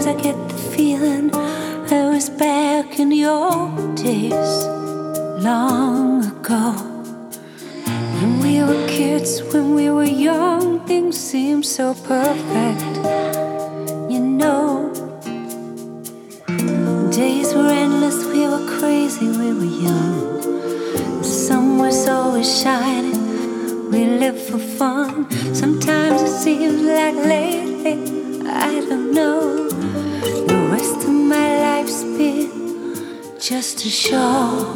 I get the feeling I was back in the old days, long ago. When we were kids, when we were young, things seemed so perfect. You know, days were endless, we were crazy, we were young. The sun was always shining, we lived for fun. Sometimes it seems like lately, I don't know, the rest of my life's been just a show.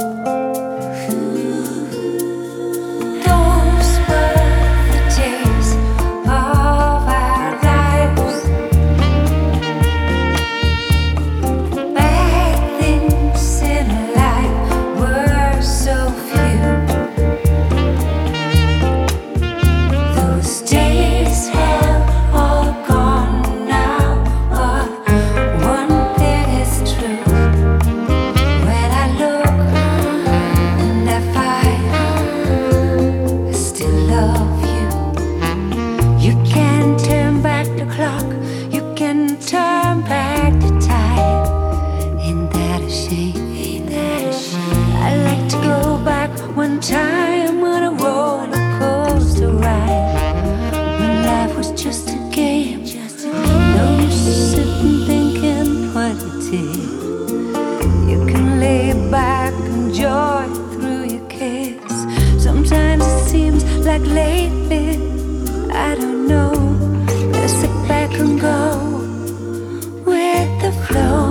One time on a roller coaster ride, when life was just a game, no use sitting thinking what you did. You can lay back, enjoy through your cares. Sometimes it seems like lately, I don't know, let's sit back and go with the flow.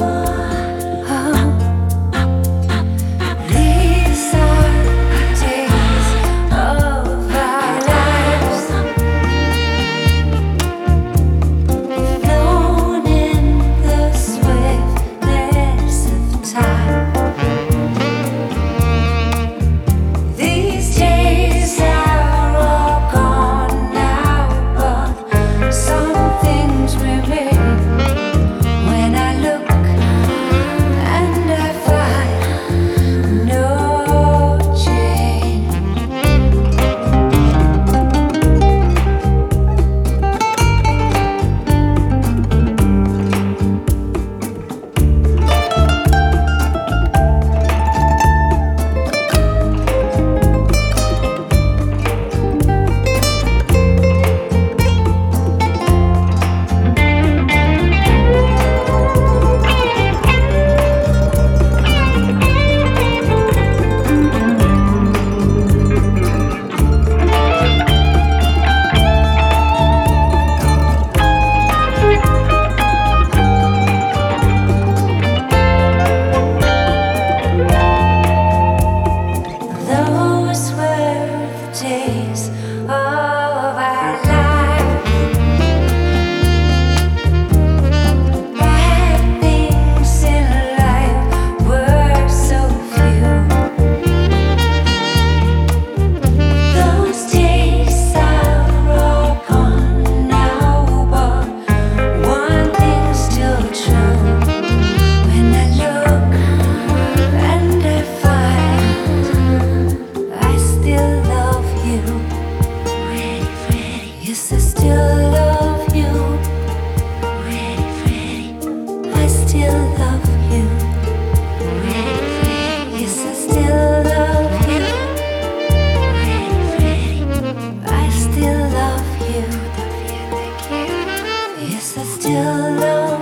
Yes, I still love you. Ready, ready. I still love you. Ready, ready. Yes, I still love you. Ready, ready. I still love you. Yes, I still love you.